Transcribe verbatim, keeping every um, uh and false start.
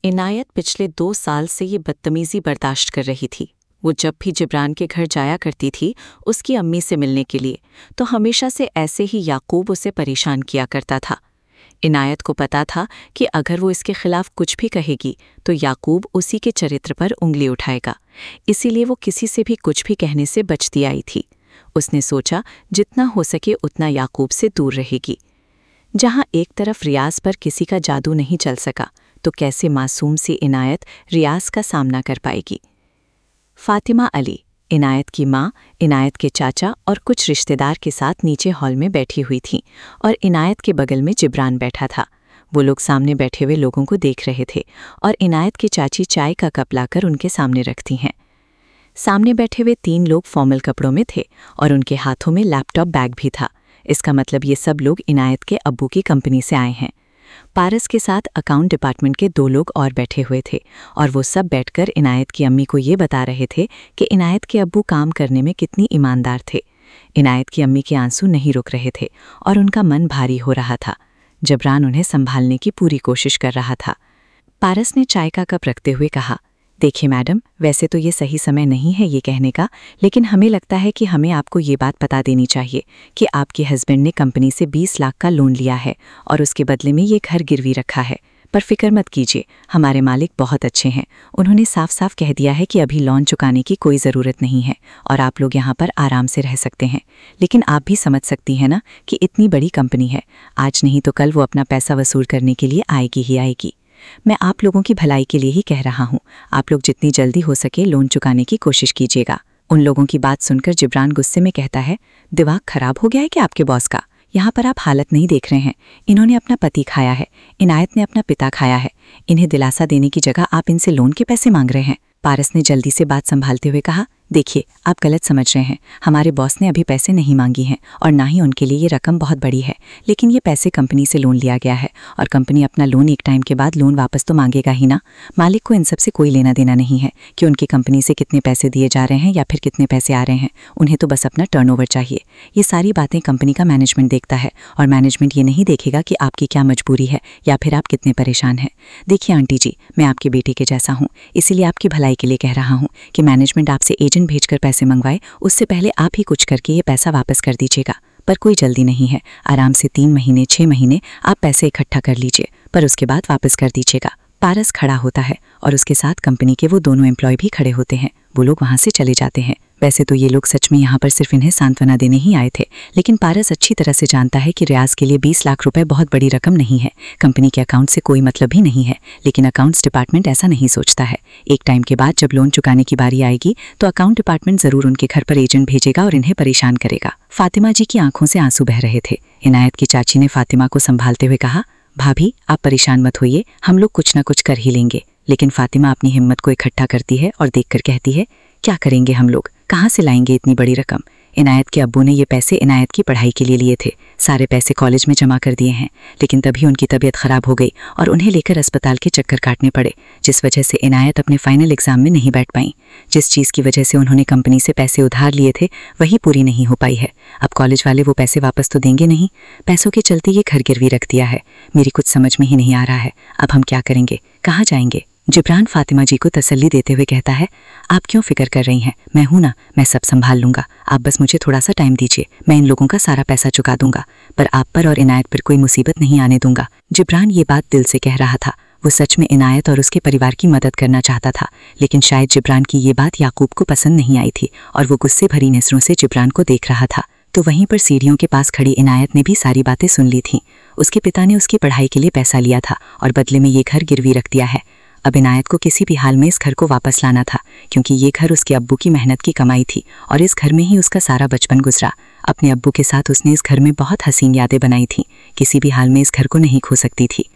इनायत पिछले दो साल से ये बदतमीज़ी बर्दाश्त कर रही थी। वो जब भी जिब्रान के घर जाया करती थी उसकी अम्मी से मिलने के लिए, तो हमेशा से ऐसे ही याकूब उसे परेशान किया करता था। इनायत को पता था कि अगर वो इसके खिलाफ कुछ भी कहेगी तो याकूब उसी के चरित्र पर उंगली उठाएगा, इसीलिए वो किसी से भी कुछ भी कहने से बचती आई थी। उसने सोचा जितना हो सके उतना याकूब से दूर रहेगी। जहाँ एक तरफ रियाज पर किसी का जादू नहीं चल सका, तो कैसे मासूम सी इनायत रियाज का सामना कर पाएगी। फातिमा अली, इनायत की माँ, इनायत के चाचा और कुछ रिश्तेदार के साथ नीचे हॉल में बैठी हुई थीं और इनायत के बगल में जिब्रान बैठा था। वो लोग सामने बैठे हुए लोगों को देख रहे थे और इनायत की चाची चाय का कप लाकर उनके सामने रखती हैं। सामने बैठे हुए तीन लोग फॉर्मल कपड़ों में थे और उनके हाथों में लैपटॉप बैग भी था। इसका मतलब ये सब लोग इनायत के अब्बू की कंपनी से आए हैं। पारस के साथ अकाउंट डिपार्टमेंट के दो लोग और बैठे हुए थे और वो सब बैठकर इनायत की अम्मी को ये बता रहे थे कि इनायत के अब्बू काम करने में कितनी ईमानदार थे। इनायत की अम्मी के आंसू नहीं रुक रहे थे और उनका मन भारी हो रहा था। जिब्रान उन्हें संभालने की पूरी कोशिश कर रहा था। पारस ने चाय का कप रखते हुए कहा, देखिए मैडम, वैसे तो ये सही समय नहीं है ये कहने का, लेकिन हमें लगता है कि हमें आपको ये बात बता देनी चाहिए कि आपके हस्बैंड ने कंपनी से बीस लाख का लोन लिया है और उसके बदले में ये घर गिरवी रखा है। पर फिक्र मत कीजिए, हमारे मालिक बहुत अच्छे हैं। उन्होंने साफ साफ कह दिया है कि अभी लोन चुकाने की कोई ज़रूरत नहीं है और आप लोग यहाँ पर आराम से रह सकते हैं। लेकिन आप भी समझ सकती हैं ना कि इतनी बड़ी कंपनी है, आज नहीं तो कल वो अपना पैसा वसूल करने के लिए आएगी ही आएगी। मैं आप लोगों की भलाई के लिए ही कह रहा हूँ, आप लोग जितनी जल्दी हो सके लोन चुकाने की कोशिश कीजिएगा। उन लोगों की बात सुनकर जिब्रान गुस्से में कहता है, दिमाग खराब हो गया है कि आपके बॉस का? यहाँ पर आप हालत नहीं देख रहे हैं। इन्होंने अपना पति खाया है, इनायत ने अपना पिता खाया है। इन्हें दिलासा देने की जगह आप इनसे लोन के पैसे मांग रहे हैं। पारस ने जल्दी से बात संभालते हुए कहा, देखिए आप गलत समझ रहे हैं। हमारे बॉस ने अभी पैसे नहीं मांगी हैं और ना ही उनके लिए ये रकम बहुत बड़ी है, लेकिन ये पैसे कंपनी से लोन लिया गया है और कंपनी अपना लोन एक टाइम के बाद लोन वापस तो मांगेगा ही ना। मालिक को इन सब से कोई लेना देना नहीं है कि उनकी कंपनी से कितने पैसे दिए जा रहे हैं या फिर कितने पैसे आ रहे हैं। उन्हें तो बस अपना टर्नओवर चाहिए। ये सारी बातें कंपनी का मैनेजमेंट देखता है और मैनेजमेंट ये नहीं देखेगा कि आपकी क्या मजबूरी है या फिर आप कितने परेशान हैं। देखिए आंटी जी, मैं आपके बेटे के जैसा हूँ, इसीलिए आपकी भलाई के लिए कह रहा हूँ कि मैनेजमेंट आपसे एजेंट भेजकर पैसे मंगवाए, उससे पहले आप ही कुछ करके ये पैसा वापस कर दीजिएगा। पर कोई जल्दी नहीं है, आराम से तीन महीने छः महीने आप पैसे इकट्ठा कर लीजिए, पर उसके बाद वापस कर दीजिएगा। पारस खड़ा होता है और उसके साथ कंपनी के वो दोनों एम्प्लॉय भी खड़े होते हैं। वो लोग वहाँ से चले जाते हैं। वैसे तो ये लोग सच में यहाँ पर सिर्फ इन्हें सांत्वना देने ही आए थे, लेकिन पारस अच्छी तरह से जानता है कि रियाज के लिए बीस लाख रुपए बहुत बड़ी रकम नहीं है। कंपनी के अकाउंट से कोई मतलब ही नहीं है, लेकिन अकाउंट्स डिपार्टमेंट ऐसा नहीं सोचता है। एक टाइम के बाद जब लोन चुकाने की बारी आएगी तो अकाउंट डिपार्टमेंट जरूर उनके घर पर एजेंट भेजेगा और इन्हें परेशान करेगा। फातिमा जी की आंखों से आंसू बह रहे थे। इनायत की चाची ने फातिमा को संभालते हुए कहा, भाभी आप परेशान मत होइए, हम लोग कुछ ना कुछ कर ही लेंगे। लेकिन फातिमा अपनी हिम्मत को इकट्ठा करती है और देखकर कहती है, क्या करेंगे हम लोग, कहाँ से लाएंगे इतनी बड़ी रकम? इनायत के अब्बू ने ये पैसे इनायत की पढ़ाई के लिए लिए थे, सारे पैसे कॉलेज में जमा कर दिए हैं, लेकिन तभी उनकी तबीयत खराब हो गई और उन्हें लेकर अस्पताल के चक्कर काटने पड़े, जिस वजह से इनायत अपने फाइनल एग्जाम में नहीं बैठ पाई। जिस चीज़ की वजह से उन्होंने कंपनी से पैसे उधार लिए थे वही पूरी नहीं हो पाई है। अब कॉलेज वाले वो पैसे वापस तो देंगे नहीं, पैसों के चलते ये घर गिरवी रख दिया है। मेरी कुछ समझ में ही नहीं आ रहा है, अब हम क्या करेंगे, कहाँ जाएंगे? जिब्रान फातिमा जी को तसल्ली देते हुए कहता है, आप क्यों फिक्र कर रही हैं, मैं हूं ना, मैं सब संभाल लूंगा। आप बस मुझे थोड़ा सा टाइम दीजिए, मैं इन लोगों का सारा पैसा चुका दूंगा, पर आप पर और इनायत पर कोई मुसीबत नहीं आने दूंगा। जिब्रान ये बात दिल से कह रहा था। वो सच में इनायत और उसके परिवार की मदद करना चाहता था, लेकिन शायद जिब्रान की ये बात याकूब को पसंद नहीं आई थी और वो गुस्से भरी नज़रों से जिब्रान को देख रहा था। तो वहीं पर सीढ़ियों के पास खड़ी इनायत ने भी सारी बातें सुन ली थीं। उसके पिता ने उसकी पढ़ाई के लिए पैसा लिया था और बदले में ये घर गिरवी रख दिया है। अब इनायत को किसी भी हाल में इस घर को वापस लाना था, क्योंकि ये घर उसके अब्बू की मेहनत की कमाई थी और इस घर में ही उसका सारा बचपन गुजरा। अपने अब्बू के साथ उसने इस घर में बहुत हसीन यादें बनाई थीं, किसी भी हाल में इस घर को नहीं खो सकती थी।